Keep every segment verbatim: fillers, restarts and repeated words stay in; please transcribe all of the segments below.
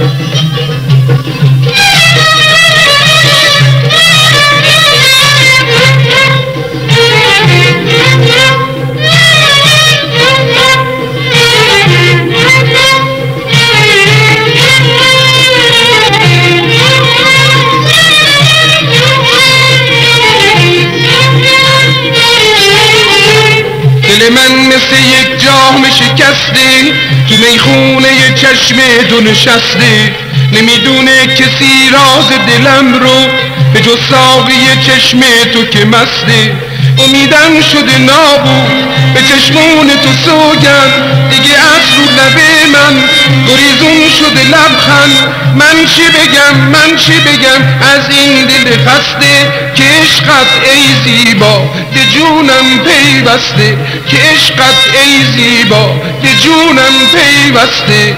دل من مثل یک جام شکسته تو میخونه چشم دو نشسته، نمیدونه کسی راز دلم رو به جز ساقی چشم تو که مسته. امیدم شده نابود به چشمون تو سوگند، دیگه از رو لب من گریزون شده لبخند. من چی بگم من چی بگم از این دل خسته که عشقت ای زیبا به جونم پیوسته، که عشقت ای زیبا به جونم پیوسته.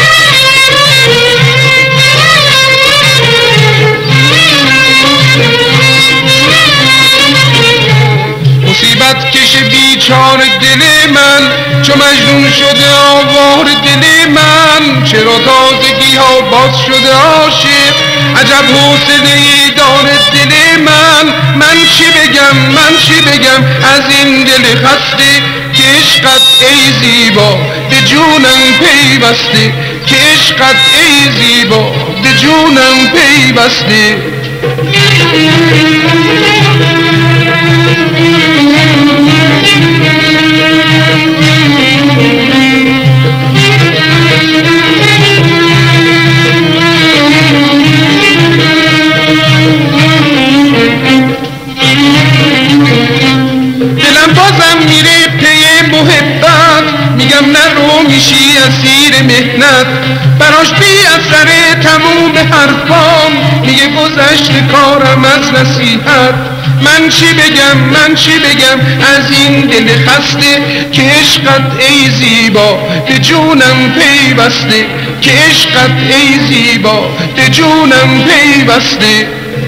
مصیبت کش بیچار دل من چو مجنون شده آوار دل من، چرا تازگی ها باز شده عاشق عجب حوصله ای داره دل من. من چی بگم من چی بگم از این دل خسته که عشقت ای زیبا به جونم پیوسته، که عشقت ای زیبا به جونم پیوسته. دلم بازم میره پی محبت، میگم نرو میشی اسیر مهنت، براش بی اثر تموم حرفام میگه گذشت کارم از نصیحت. من چی بگم من چی بگم از این دل خسته که عشقت ای زیبا به جونم پیوسته، که عشقت ای زیبا به جونم پیوسته.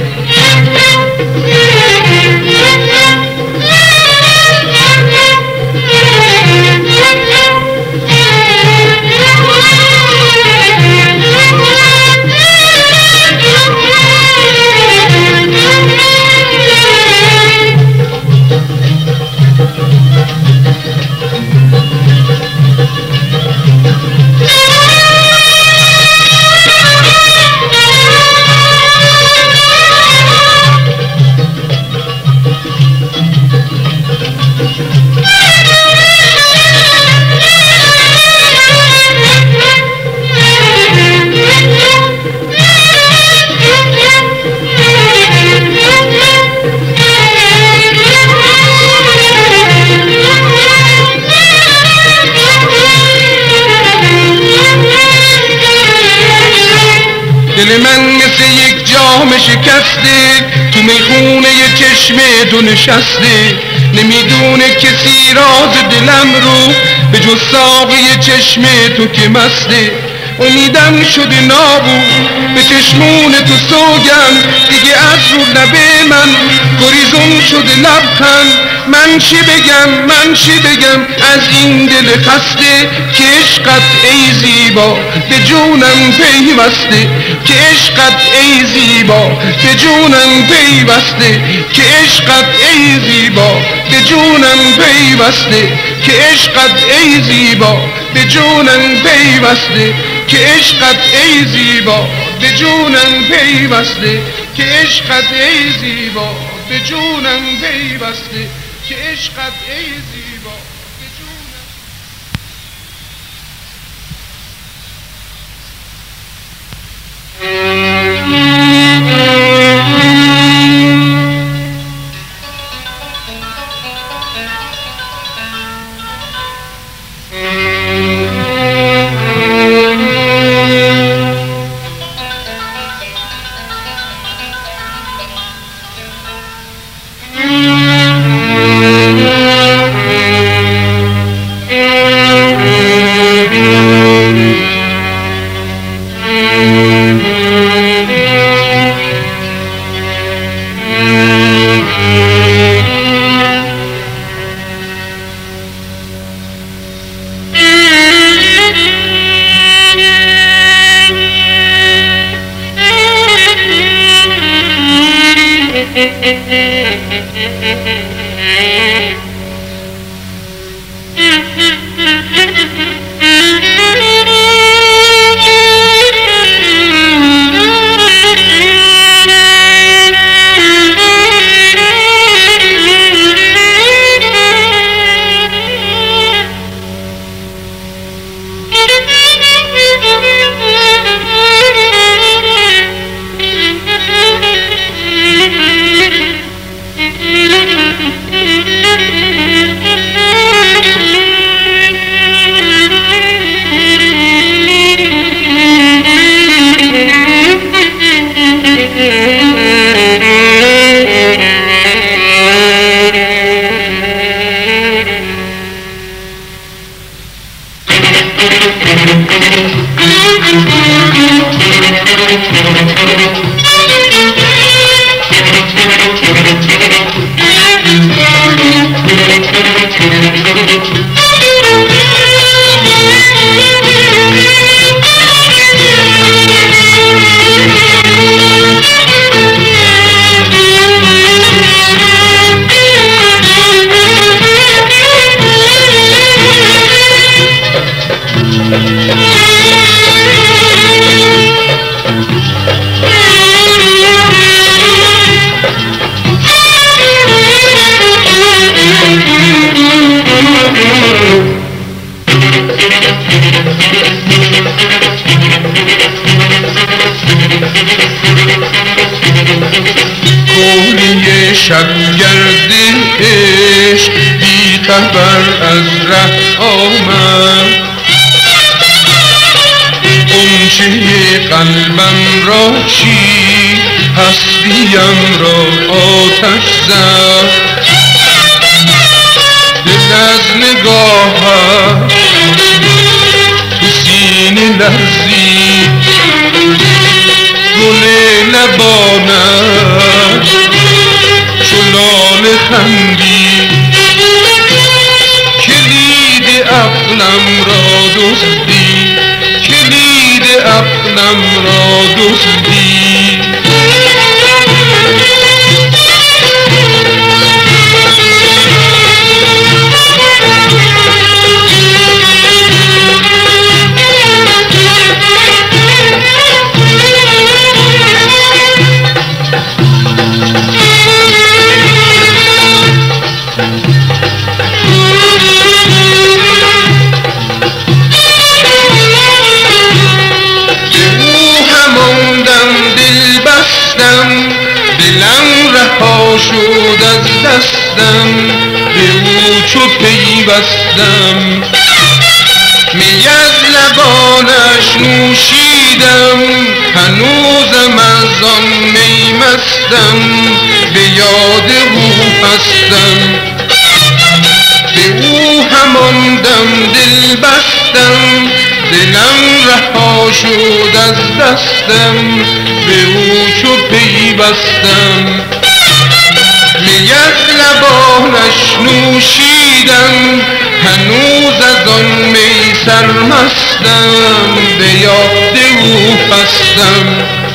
دل من مثل یک جام شکسته تو میخونه چشم دو نشسته، نمیدونه کسی راز دلم رو به جز ساقی چشم تو که مسته. امیدم شده نابود به چشمون تو سوگند، دیگه از رو لب من گریزون شده لبخند. من چی بگم من چی بگم از این دل خسته که عشقت ای زیبا به جونم پیوسته، که عشقت ای زیبا به جونم پیوسته، که عشقت ای زیبا به جونم پیوسته، که عشقت ای زیبا به جونم پیوسته، که عشقت ای زیبا به جونم پیوسته، که عشقت ای زیبا به جونم پیوسته، که عشقت ای زیبا به جونم. کوی شبگرد عشق بی خبر از ره آمد، غنچه قلبم را چید، هستیم را آتش زد. دل از نگاهش تو سینه لرزید، گل لبانش چو لاله خندید. کلید عقلم را دزدید، کلید عقلم را دزدید. دلم رها شد از دستم، به او چو پیوستم. می از لبانش نوشیدم، هنوزم از آن می مستم. به یاد او هستم، به او همان دم دل بستم. دلم رها شد از دستم، به او چو پیوستم. می از لبانش نوشیدم، هنوز از آن می سرمستم. به یاد او هستم،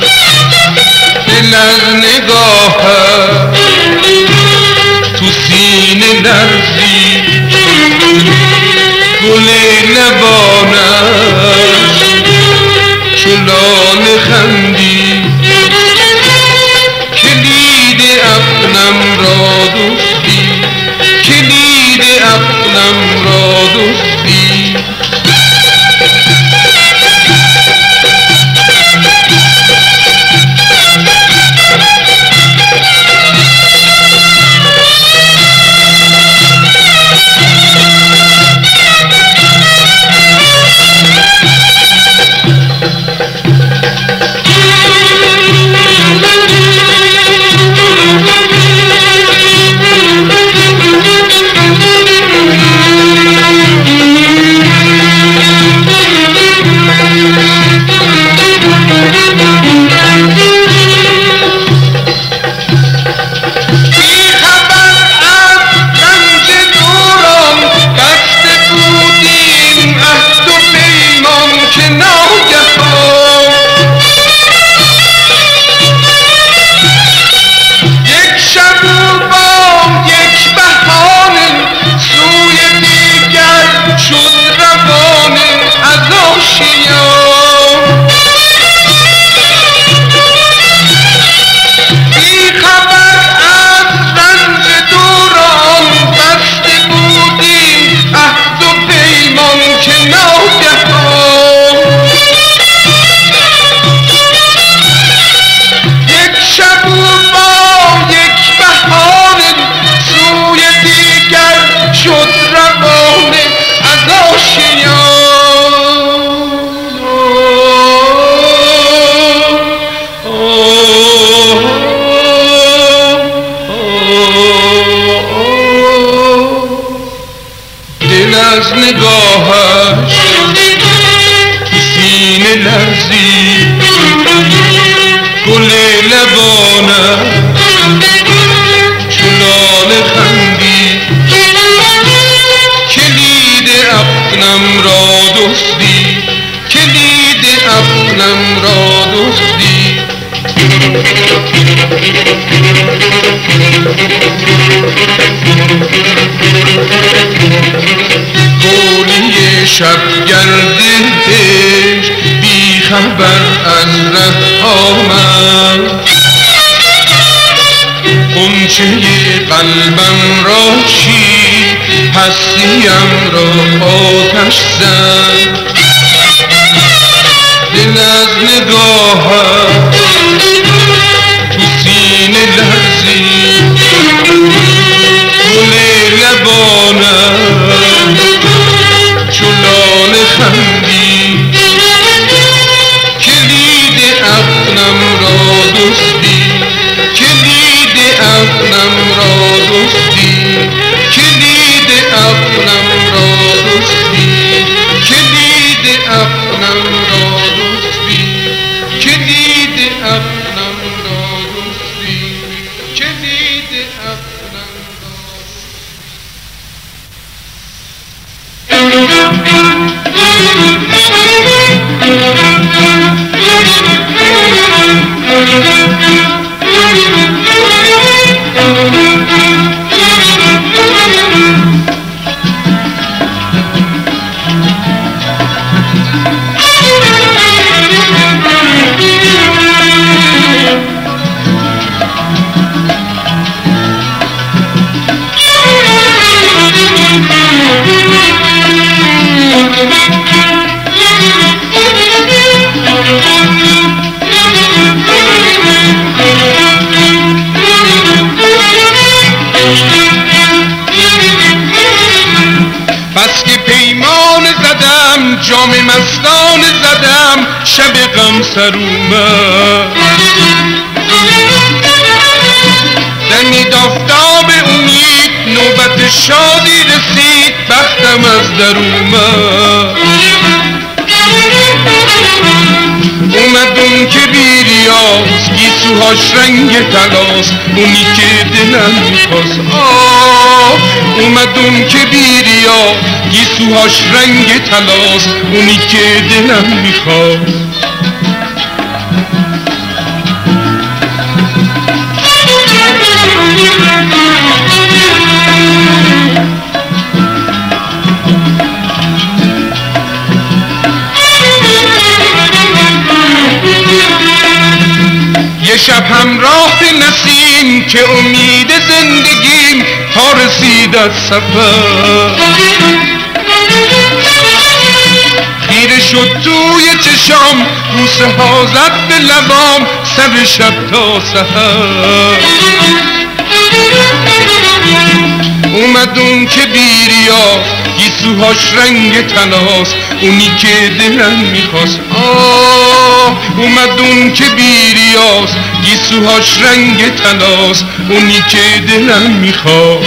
دل از نگاهش تو سینه لرزید. گل لبانش چو لاله خندید. کلید عقلم را دزدید، کلید عقلم را دزدید. لرزی گل لبانم چلال خندی کلید عقلم را دزدی کلید عقلم را دزدی گولی شبگرد عشق بی خبر از ره آمد غنچه قلبم را چید هستیم را آتش زد دل از نگاهم تو سینه لرزید گل لبانم چلال خندی کلید عقلم را دزدی کلید عقلم را دزدی کلید عقلم را دزدی کلید عقلم را دزدی کلید عقلم را دزدی کلید عقلم بس که پیمان زدم جام مستان زدم شب غم سر اومد دمید آفتاب امید نوبت شادی رسید بختم از در اومد اومد اون که بیریاز گیسوهاش رنگ طلاست اونی که دلم میخواست آه اومد اون که بیریاز گیسوهاش رنگ طلاست اونی که دلم میخواست یه شب همراه نسیم که امید زندگیم تا رسید از سفر خیره شد توی چشام بوسه ها زد به لبام سر شب تا سحر اومد اون که بیریاز گیسوهاش رنگ طلاست اونی که دلم میخواست آه اومد اون که بیریاز گیسوهاش رنگ طلاست اونی که دلم میخواست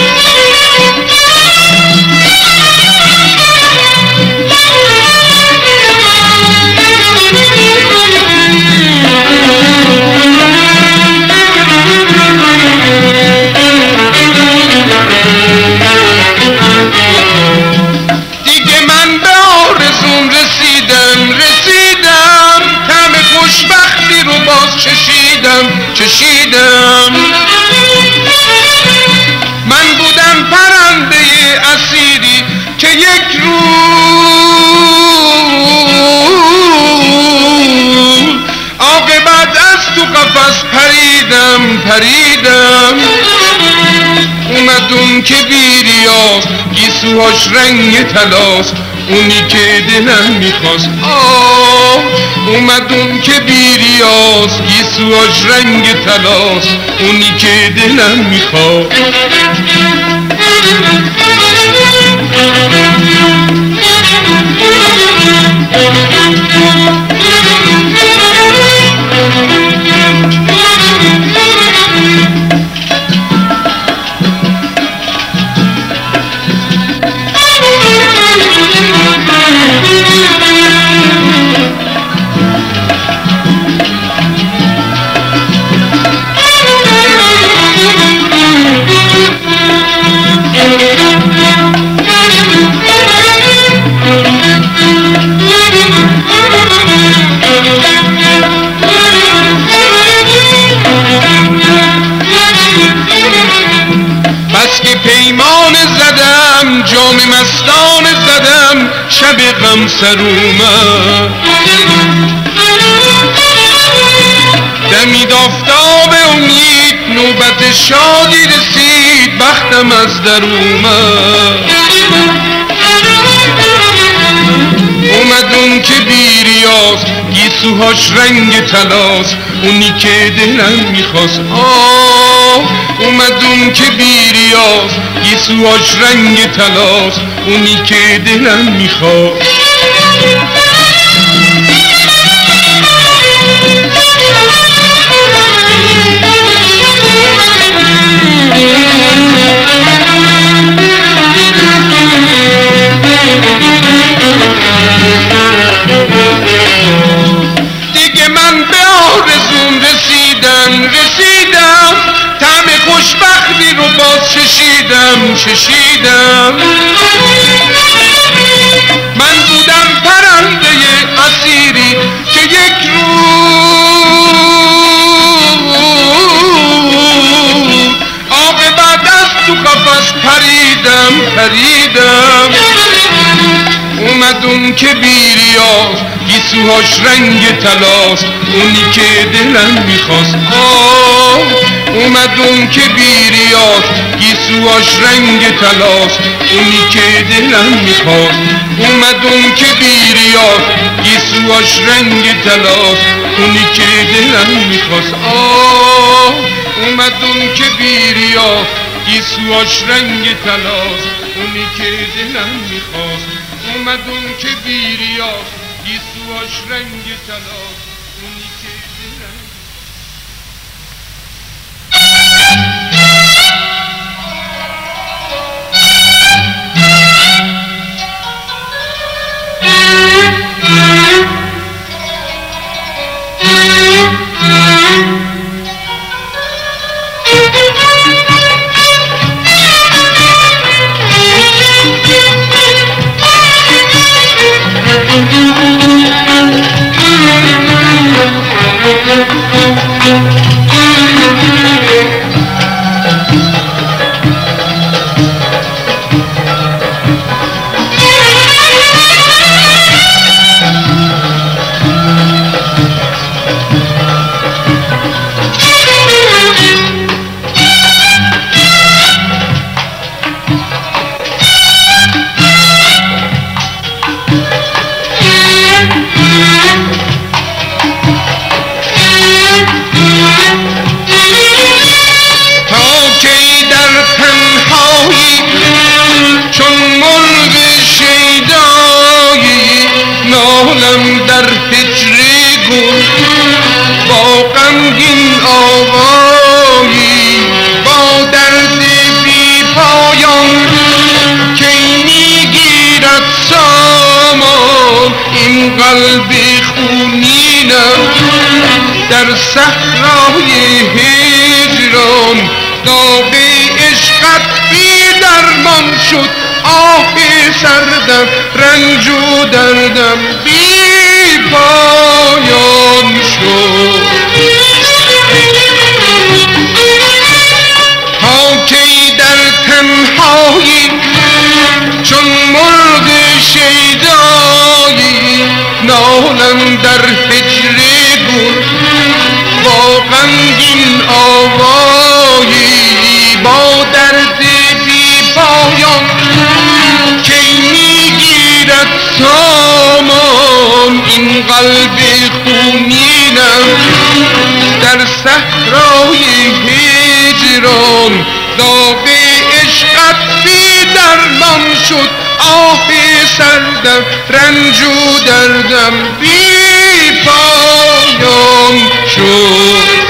دیگه من به آرزوم رسیدم رسیدم طعم خوشبختی رو باز چشیدم چشیدم من بودم پرنده اسیری که یک روز عاقبت از تو قفس پریدم پریدم اومد اون که بیریاز گیسوهاش رنگ طلاست اونی که دلم میخواست آه اومد اون که بیریاز گیسوهاش رنگ طلاست اونی که دلم میخواست دلم سر اومد، دمید آفتاب امید، نوبت شادی رسید، بختم از در اومد. اومد اون که بیریاز، گیسوهاش رنگ طلاست، اونی که دلم میخواست. آه اومد اون که بیریاز، گیسوهاش رنگ طلاست، اونی که دلم میخواست. دیگه من به آرزوم رسیدم رسیدم، طعم خوشبختی رو باز چشیدم چشیدم. من بودم پرنده اسیری که یک روز عاقبت از تو قفس پریدم پریدم. اومد اون که بیریاز، گیسوهاش رنگ طلاست، اونی که دلم میخواست. آه اومد اون که بیریاز، گیسوهاش رنگ طلاست، اونی که دلم میخواست. اومد اون که بیریاز، گیسوهاش رنگ طلاست، اونی که دلم میخواست. آه اومد اون که بیریاز، گیسوهاش رنگ طلاست، اونی که دلم میخواست. اومد اون که بیریاز، گیسوهاش رنگ طلاست، اونی که دلم. در هجر گل با غمگین آوایی، با درد بی پایان کی میگیرد سامان این قلب خونینم. در صحرای هجران داغ عشقت بی درمان شد، آه سردم رنج و دردم بی پایان شد. تا کی در تنهایی چون مرغ شیدایی، نالم در هجر گل با غمگین آوایی، با درد بی پایان کی میگیرد سامان این قلب خونینم. در صحرای هجران داغ عشقت بی درمان شد، آه سردم رنج و دردم بی پایان شد.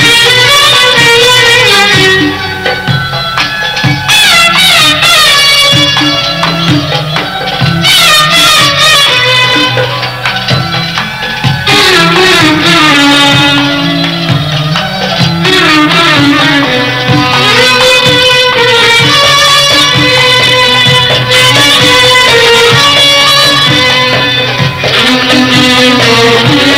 Thank you.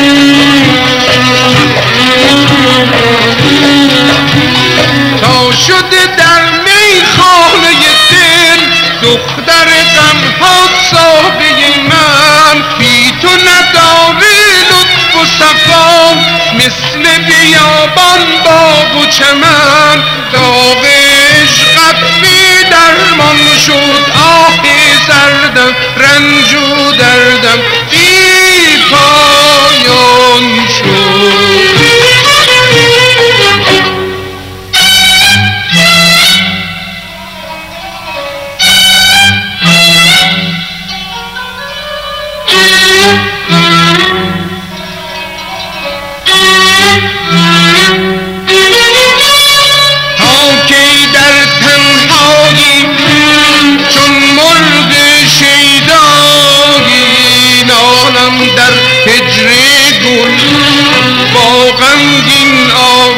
بام مثل بیابان باغ و چمن داغ عشقت بی درمان شد آه سردم رنج و دردم بی پایان شد در هجر گل با غمگین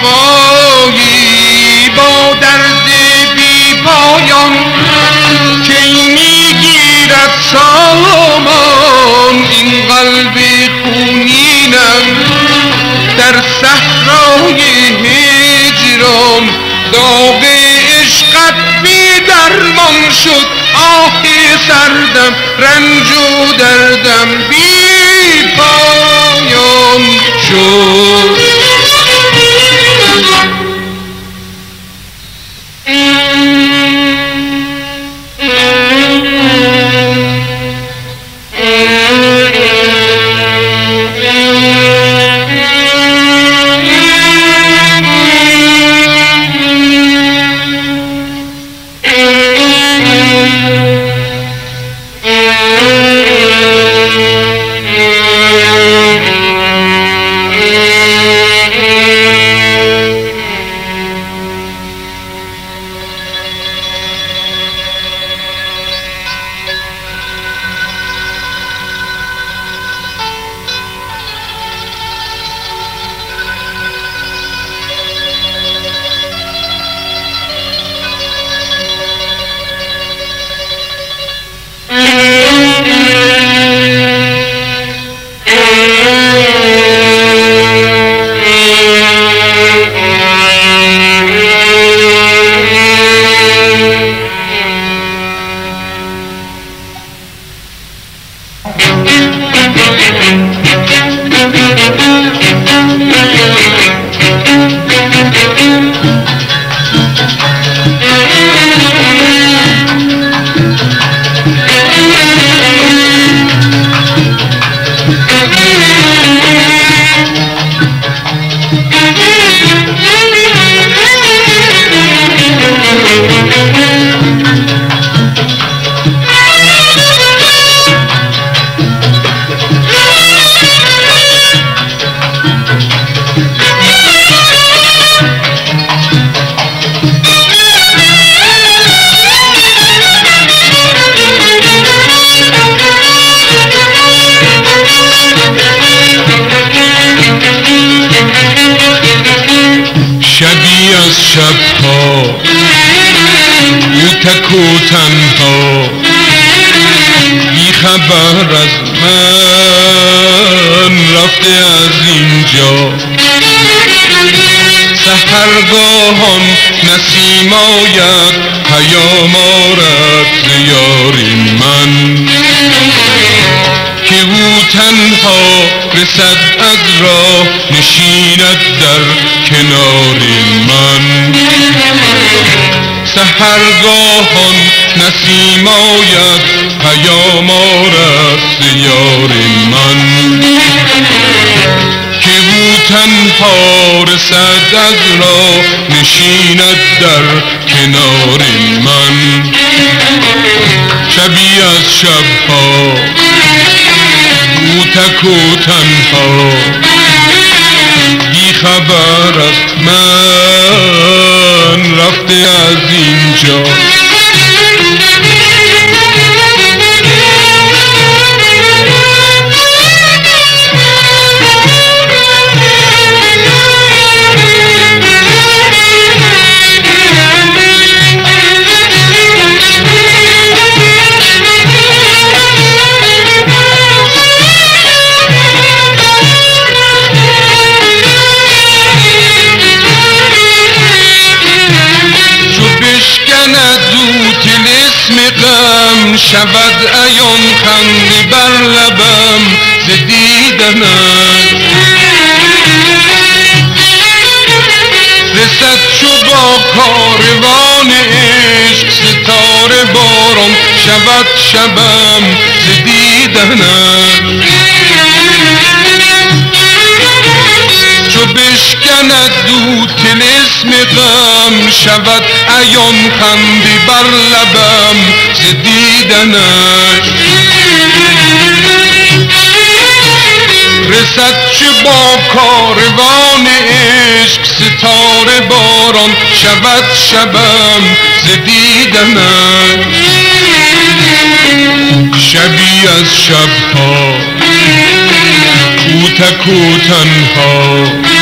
آوایی با درد بی پایان کی میگیرد سامان این قلب خونینم در صحرای هجران داغ عشقت بی درمان شد آه سردم رنج و دردم بی پایان شد شبی از شبها او تک و تنها بی خبر از من رفته از اینجا سحرگاهان نسیم آید پیام آرد ز یار من که او تنها رسد از راه نشیند در کنار من سحرگاهان نسیم آید پیام آرد ز یار من که او تنها رسد از راه نشیند در کنار من شبی از شبها او تک و تنها بی خبر از من رفته از اینجا شود عیان خنده بر لبم ز دیدنت شود شبم ز دیدنش چو بشکند دو طلسم غم شود عیان خنده بر لبم ز دیدنش رسد چه با کاروان عشق ستاره باران شود شبم ز دیدنش شبی از شبها کوتک و تنها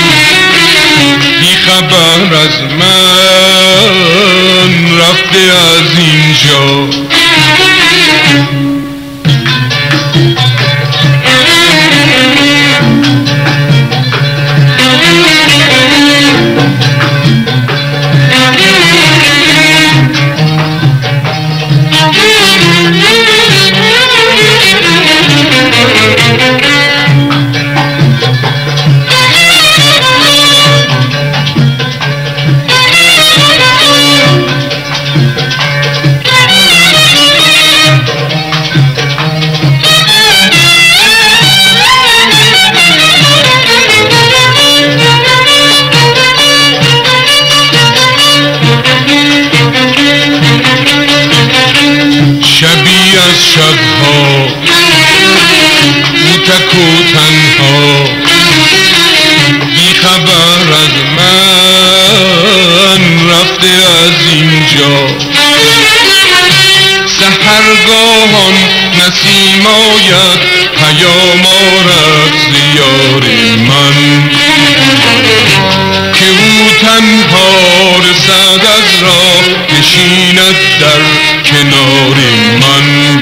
بی خبر از من رفته از اینجا شبی از شبها کوتک و تنها بی خبر از من رفته از اینجا سحرگاهان نسیم آید پیام آرد ز یار من که او تنها رسد از راه نشیند در کنار من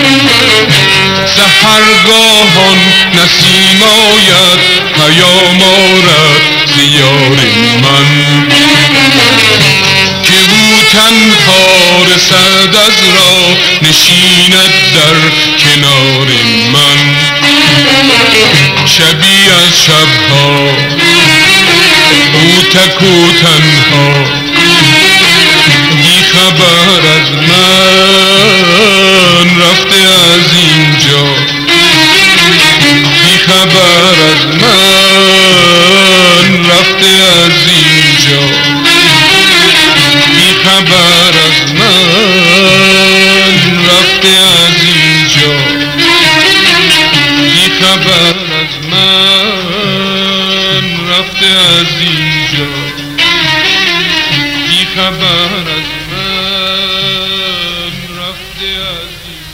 سحرگاهان نسیم آید پیام آرد ز یار من که او تنها رسد از راه نشیند در کنار من شبی از شبها کوتک و تنها بی خبر از من رفته از اینجا بی خبر از من رفته از اینجا بی خبر از من رفته از اینجا بی خبر از من رفته از اینجا بی خبر از من رفته از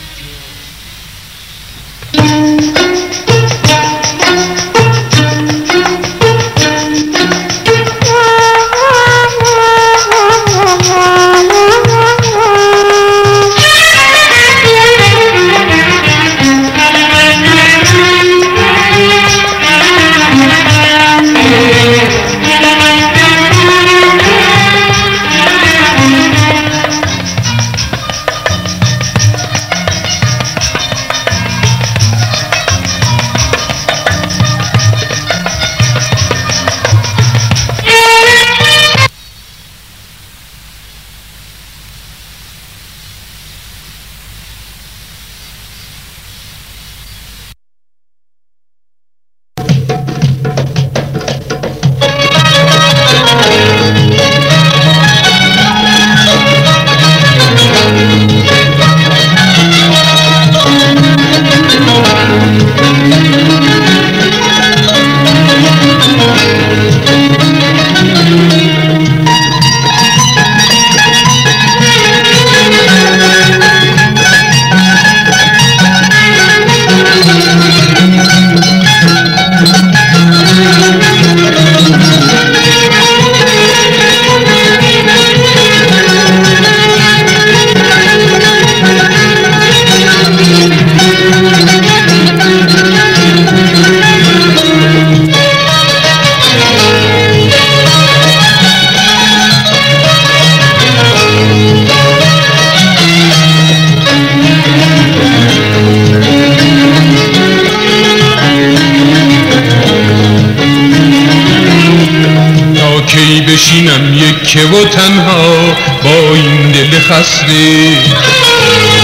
بشینم یکه و تنها با این دل خسته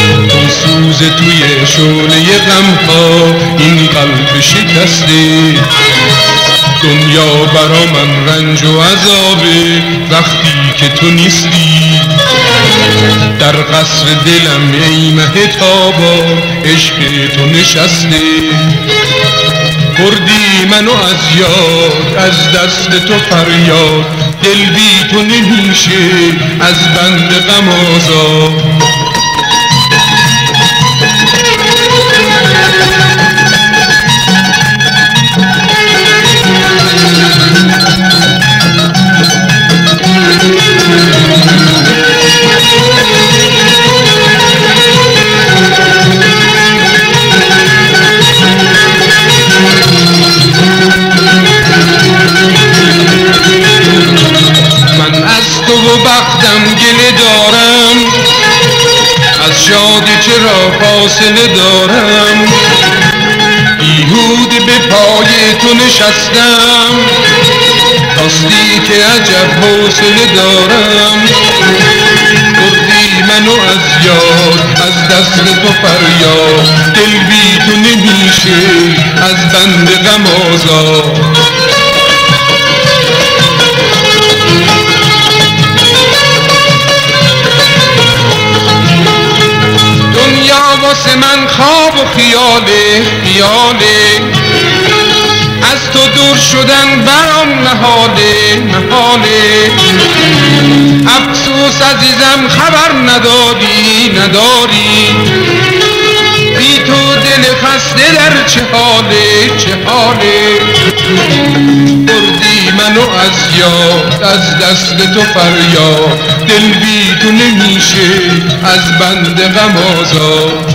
سوز توی شعله غم ها این قلب شکسته. دنیا برا من رنج و عذابه وقتی که تو نیستی. در قصر دلم ای مه تابا عشق تو نشسته. بردی منو از یاد از دست تو فریاد، دل بی تو نمیشه از بند غم آزاد. من از تو و بختم گله دارم، از شادی چرا فاصله دارم. بیهوده به پای تو نشستم، راستی که عجب حوصله دارم. بردی منو از یاد از دست تو فریاد، دل بی تو نمیشه از بند غم آزاد. دنیا واسه من خواب و خیاله خیاله، از تو دور شدن برام نهاله نهاله. افسوس عزیزم خبر نداری نداری، بی تو دل خسته در چه حاله چه حاله. بردی منو از یاد از دست تو فریاد، دل بی تو نمیشه از بند غم آزاد.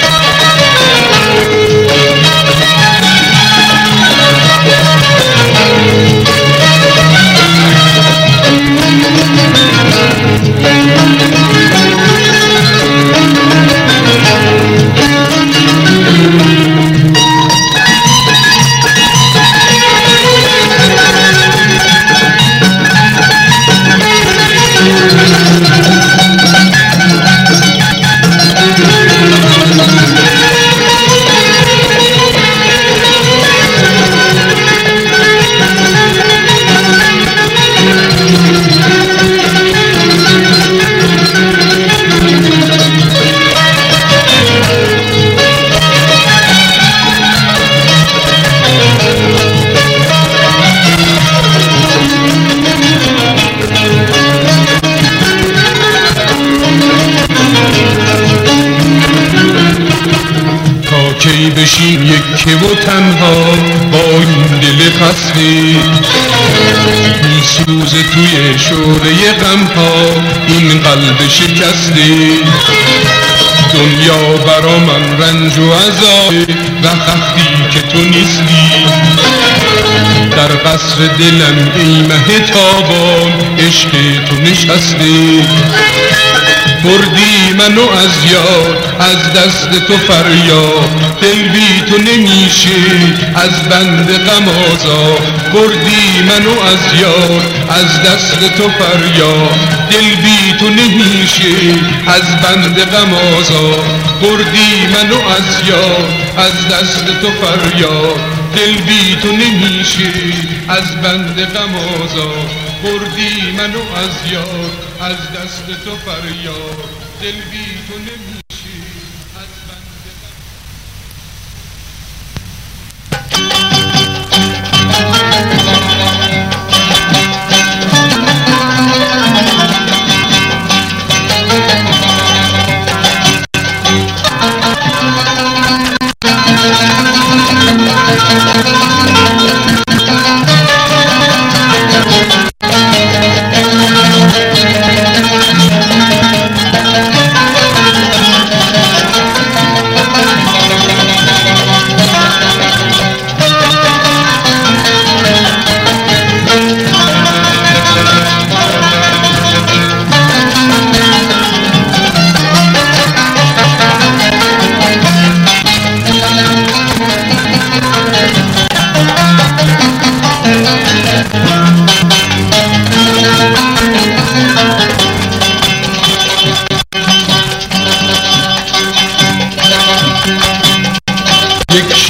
کی بشین یکی و تنها با این دل خسته. میسوز توی شعله غم ها این قلب شکسته. دنیا برا من رنج و عذابه وقتی که تو نیستی. در قصر دلم ای مه تابان عشق تو نشسته. بردی منو از یاد از دست تو فریاد، دل بی تو نمیشه از بند غم آزاد. بردی منو از یاد از دست تو فریاد، دل بی تو نمیشه از بند غم آزاد. بردی منو از یاد از دست تو فریاد، دل بی تو نمیشه از بند غم آزاد. بردی منو از یاد از دست تو فریاد، دل بی تو نمیشه از بند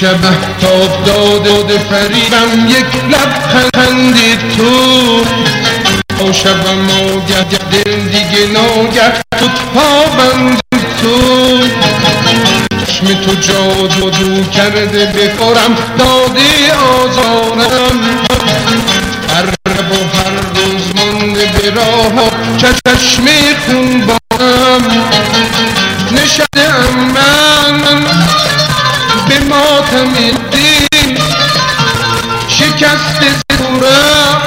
شب مهتاب داده فریبم یک لبخند تو تا شبم آگه دل دیگه ناگه تو پابند تو چشم تو جادو کرده بکارم داده آزارم هر رب و هر روز مانده به راه چشم خون بارم نشدم من به ماتم دل شکست زورم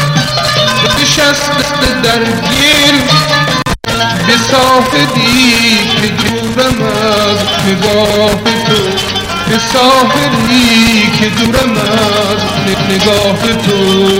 نشست در گل به ساحلی که دورم از نگاه تو به ساحلی که دورم از نگاه تو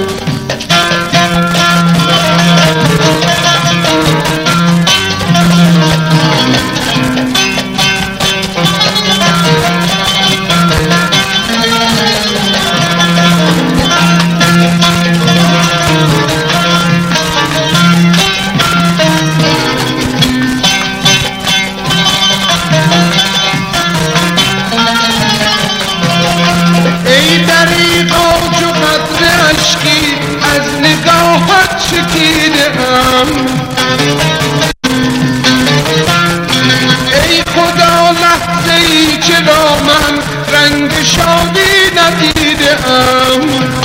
ای خدا لحظه ای چرا من رنگ شادی ندیدم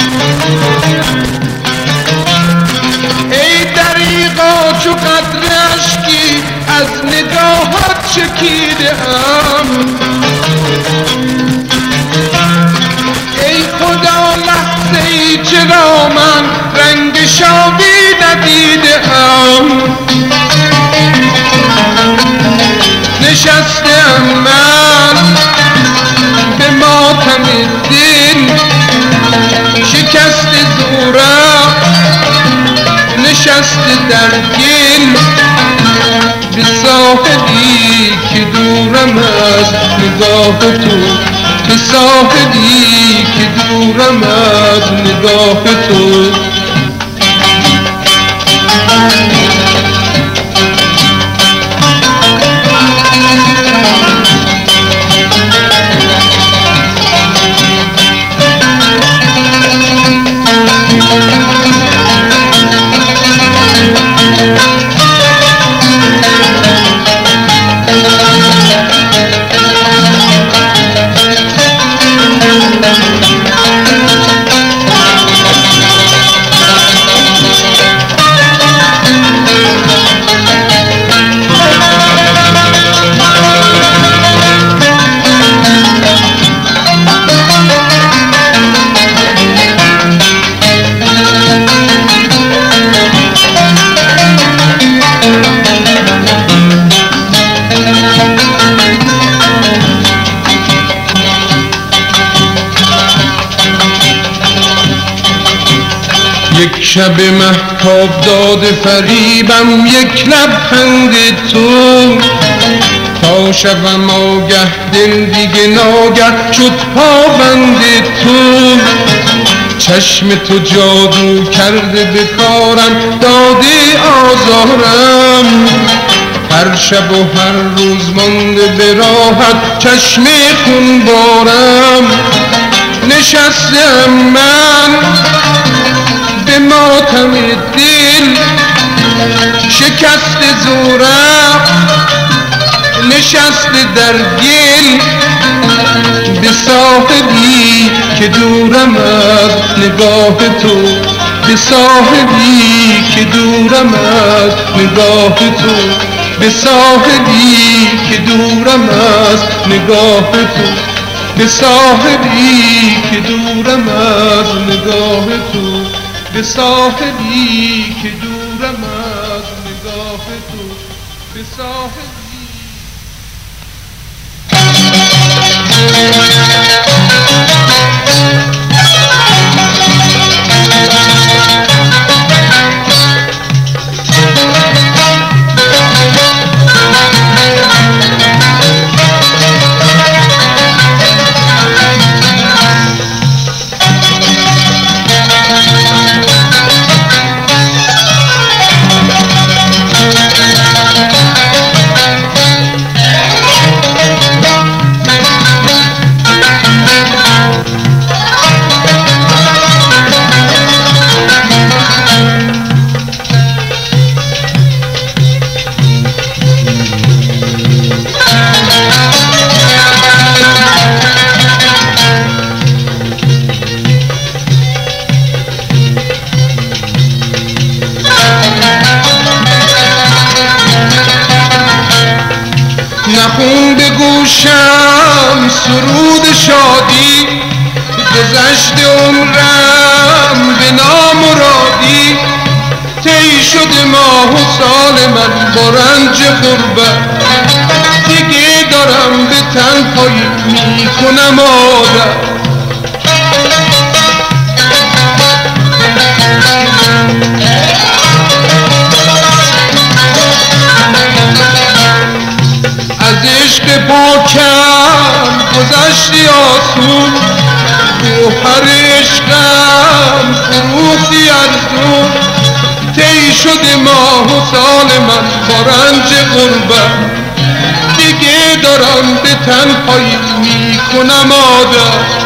ای دریغا چو قطره اشکی از نگاهت چکیدم ای خدا لحظه ای چرا من رنگ شادی ندیدم نشستم من به ماتم دل شکست زورم نشست در گل به ساحلی که دورم از نگاه تو به ساحلی که دورم از نگاه تو یک شب مهتاب داده فریبم یک لبخند تو تا شبم آگه دل دیگه ناگه شد پابند تو چشم تو جادو کرده به کارم داده آزارم هر شب و هر روز مانده به راحت چشم خون بارم نشستم من به ماتم دل شکست زورم نشست در گل به ساحلی که دورم از نگاه تو به ساحلی که دورم از نگاه تو به ساحلی که دورم از نگاه تو به ساحلی که دورم از نگاه تو به ساحلی که دورم از نگاه تو به ساحلی نخون به گوشم سرود شادی، گذشت عمرم به نامرادی، طی شده ماه و سال من با رنج غربت، دیگه دارم به تنهایی میکنم عادت. از عشق پاکم گذشتی آسون، گوهر عشقم فروختی ارزون، طی شده ماه و سال من با رنج غربت، دیگه دارم به تنهایی میکنم عادت.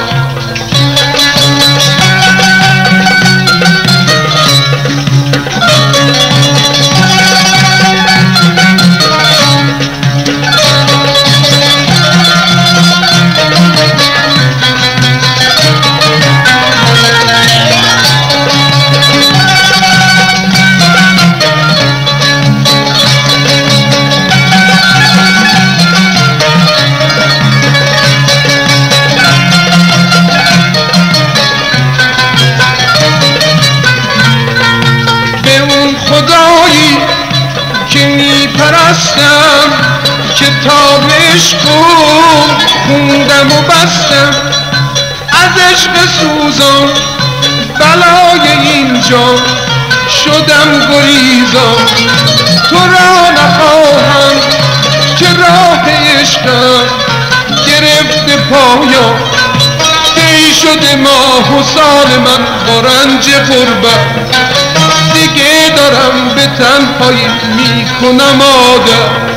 خدایی که میپرستم، کتاب عشق خوندم و بستم، از عشق سوزان بلای اینجا شدم گریزان، تو را نخواهم که راه عشقم گرفته پایان، طی شده ماه و سال من با رنج غربت، دیگه دارم به تنهایی میکنم عادت.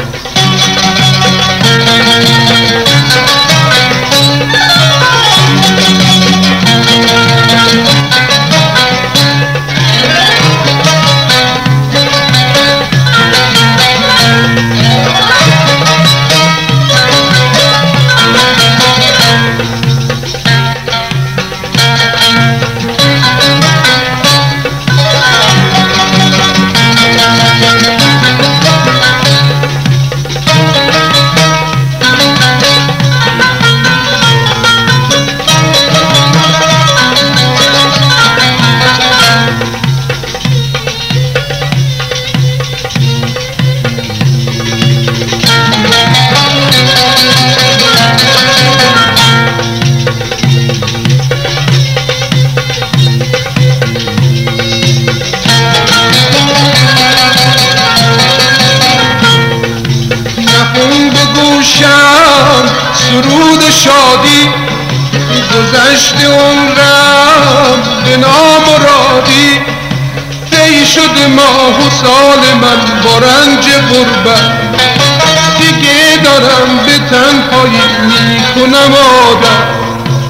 سرود شادی، گذشت عمرم به نامرادی، طی شده ماه و سال من با رنج غربت، دیگه دارم به تنهایی میکنم عادت.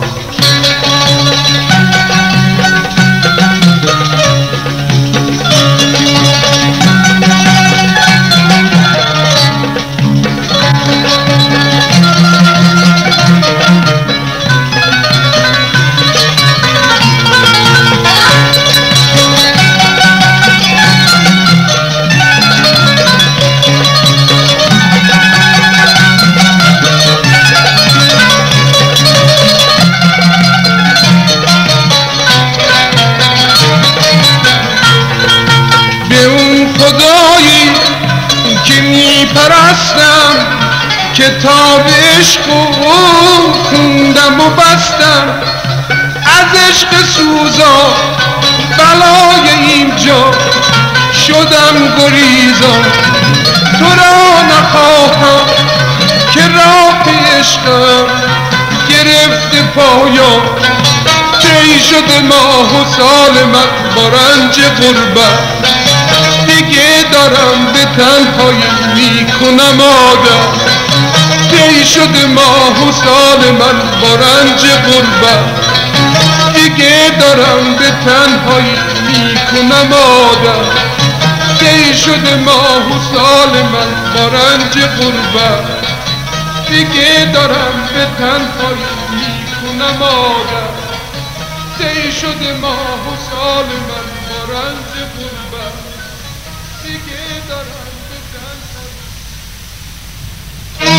خدایی که میپرستم، کتاب عشق خوندم و بستم، از عشق سوزان بلای اینجا شدم گریزان، تو را نخواهم که راه عشقم گرفته پایان، طی شده ماه و سال من با رنج غربت، دیگه دارم به تنهایی میکنم عادت. طی شده ماه و سال من با رنج غربت، دیگه دارم به تنهایی میکنم عادت. طی شده ماه و سال من با رنج غربت، دیگه دارم به تنهایی میکنم عادت. طی شده ماه و سال من با رنج غربت، دیگه دارم به تنهایی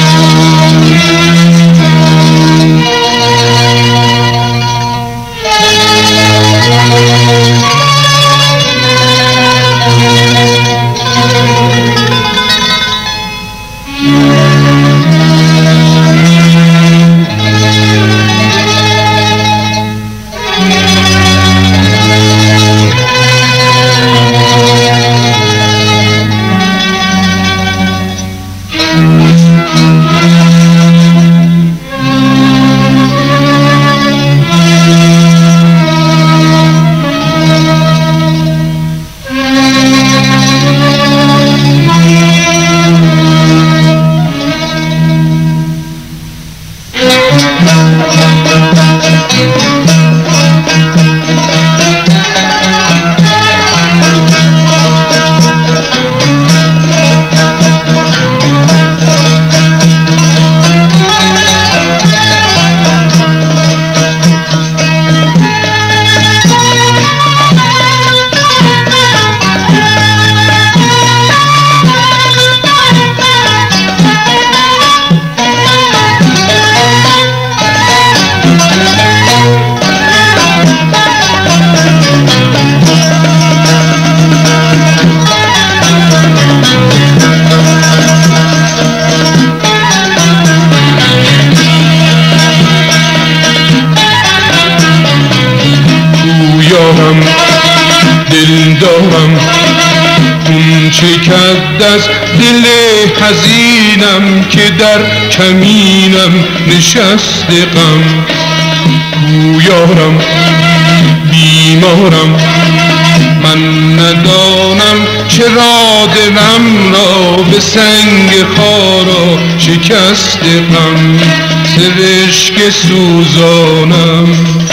دارم دل دارم خون چکد از دل حزینم که در کمینم نشسته غم گویارم بیمارم من ندانم چرا دلم را به سنگ خارا شکسته غم سرشک سوزانم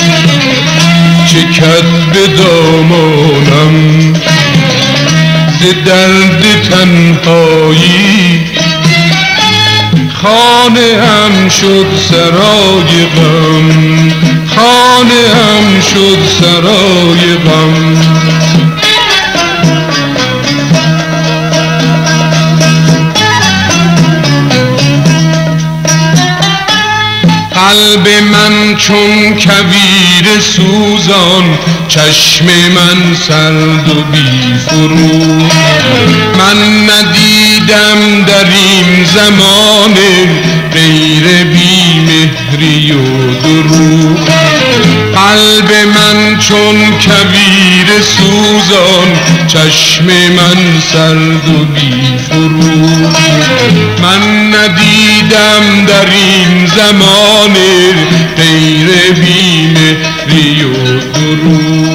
چکد به دامانم ز درد تنهایی خانه هم شد سرای غم خانه هم شد سرای غم قلب من چون کویر سوزان چشم من سرد و بی فرو من ندیدم در این زمان غیر بی مهری و دروغ قلب من چون کویر سوزان چشم من سرد و بی فرو من ندیدم در این زمان غیر بی مهری و دروغ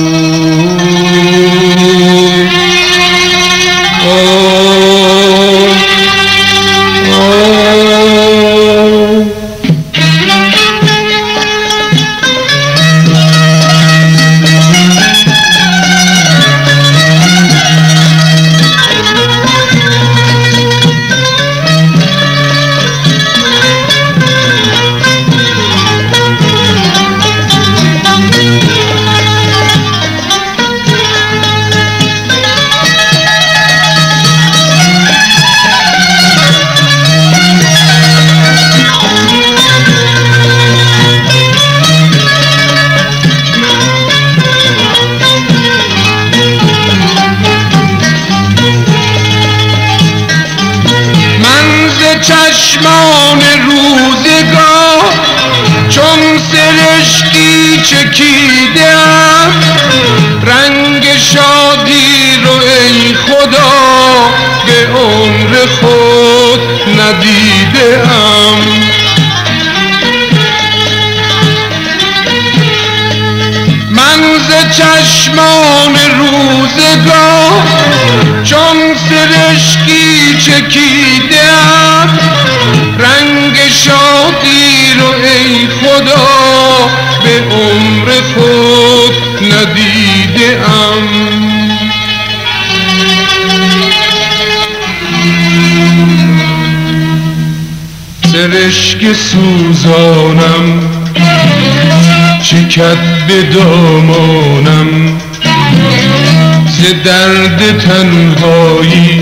چشمان روزگار چون سرشکی چکیدم رنگ شادی رو ای خدا به عمر خود ندیدم من ز چشمان روزگار چون سرشکی چکیدم رنگ شادی رو ای خدا به عمر خود ندیدم سرشک سوزانم چکد به دامانم ز درد تنهایی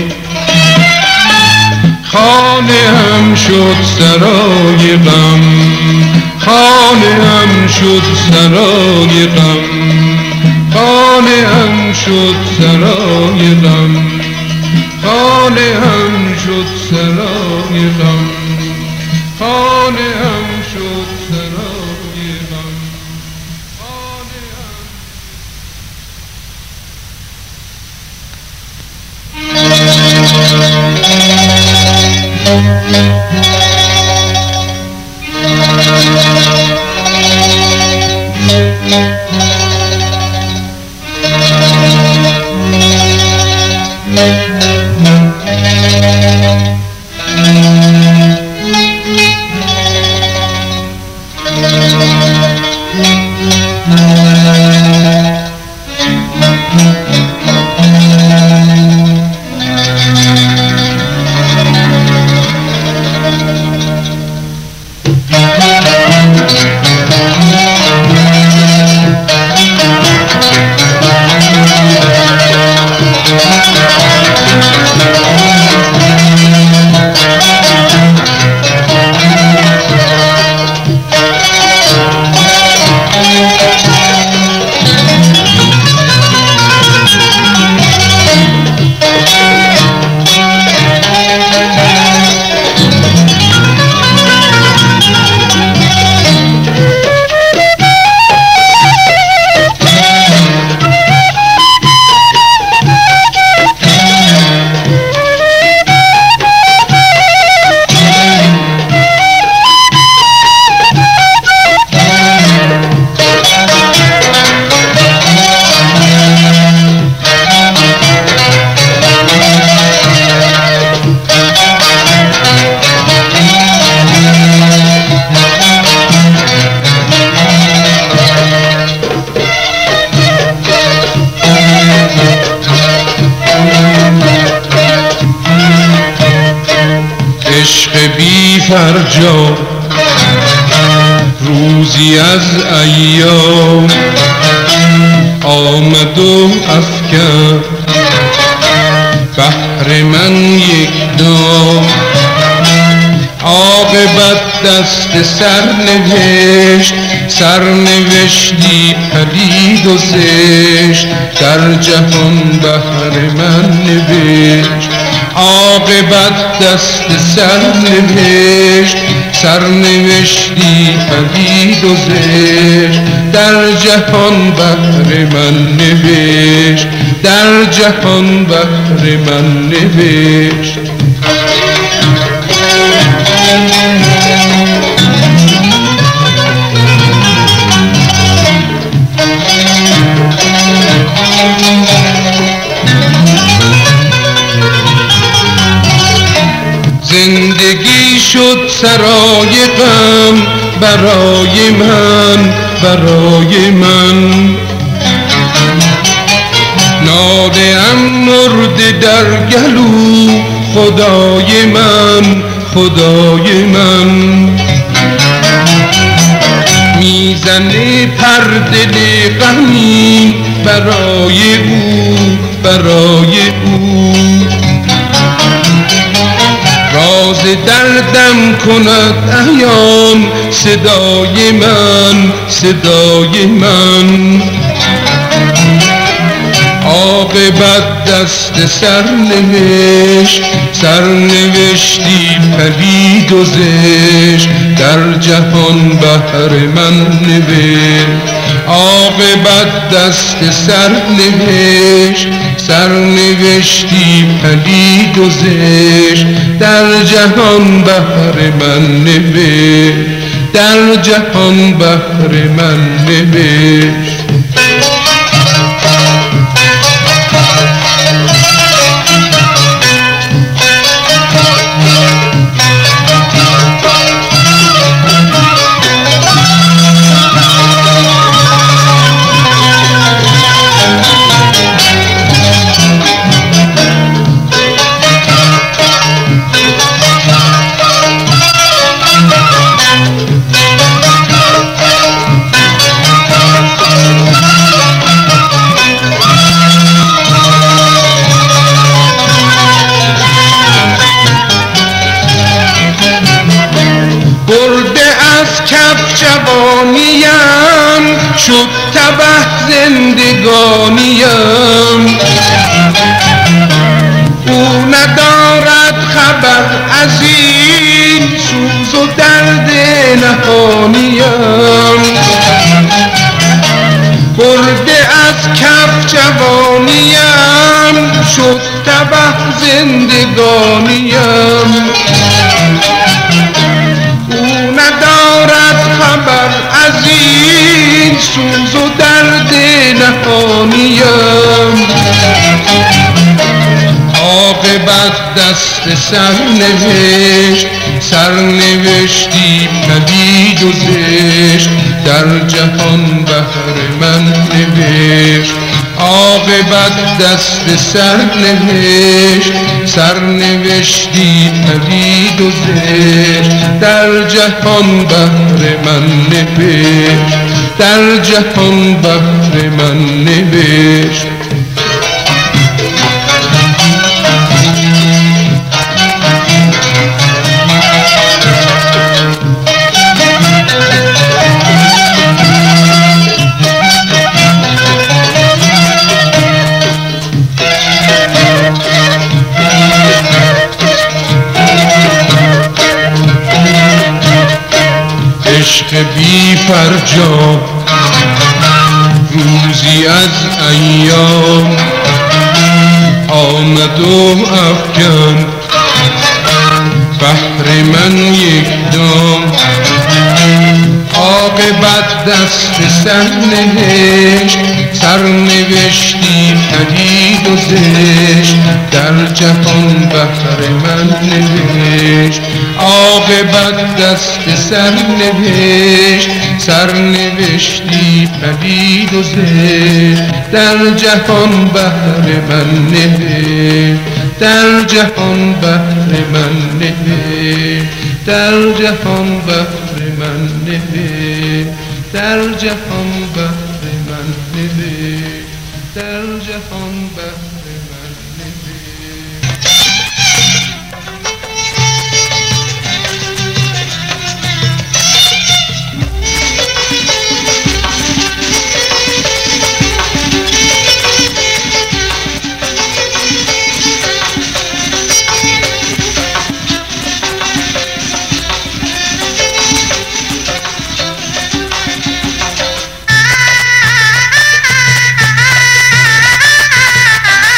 خانه هم شد سرای غم خانه هم شد سرای غم خانه هم شد سرای غم خانه هم شد سرای غم خانه هم شد سرای غم خانه فرجام روزی از ایام آمد و افکن بهر من یک دام عاقبت دست سرنوشت سرنوشتی پلید و زشت در جهان بهر من نوشت عاقبت دست سرنوشت سرنوشتی پلید و زشت در جهان بهر من نوشت در جهان بهر من نوشت زندگی شد سرای غم برای من برای من ناله ام مرده در گلو خدای من خدای من میزنه پر دل غمین برای او برای او راز دردم کند عیان صدای من صدای من عاقبت دست سرنوشت سرنوشتی پلید و زشت در جهان بهر من نوشت عاقبت دست سرنوشت سرنوشتی پلید و زشت در جهان بهر من نوشت در جهان بهر من نوشت جوانیم شد تبه زندگانیم او ندارد خبر از این سوز و درد نهانیم برده از کف جوانیم شد تبه زندگانیم خبر از این سوز و درد نهانیم عاقبت دست سرنوشت سرنوشتی پلید و زشت در جهان بهر من نوشت عاقبت دست سرنوشت سرنوشتی پلید و زشت در جهان بهر من نوشت در جهان بهر من نوشت عشق بی فرجام روزی از ایام آمد و افکن بهر من یک دام عاقبت دست سرنوشت سرنوشتی پلید و زشت در جهان بهر من نوشت عاقبت دست سرنوشت سرنوشتی پلید و زشت در جهان بهر من نوشت در جهان بهر من نوشت در جهان بهر من نوشت، در جهان بهر من نوشت، در جهان بهر من نوشت. Ah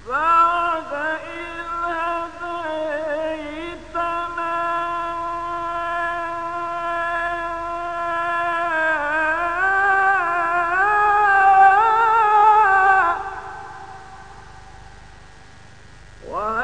Wow.